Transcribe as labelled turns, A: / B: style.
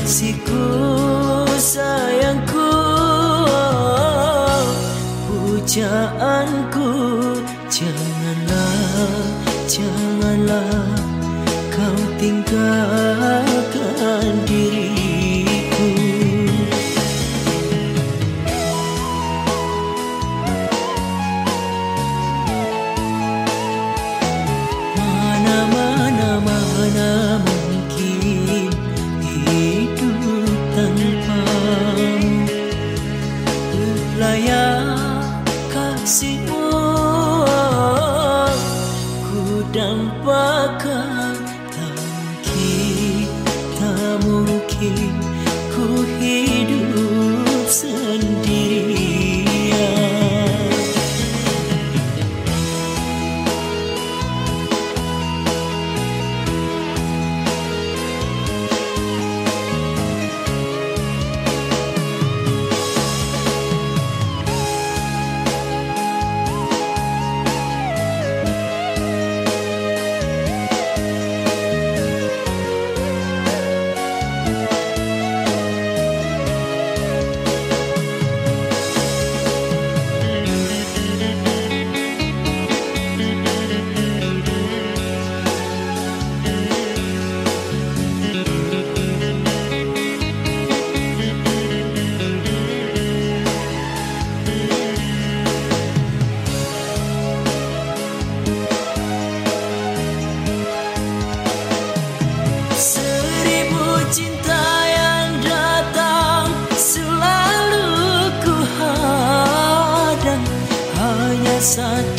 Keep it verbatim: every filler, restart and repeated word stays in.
A: Kasihku, sayangku, pujaanku, janganlah, janganlah kau tinggalkan diriku. Mana, mana, mana mungkin hidup tanpamu. Layak kasihmu ku dampakkan, tak mungkin, tak mungkin ku hidup sendirian. Cinta yang datang selalu ku hadang, hanya satu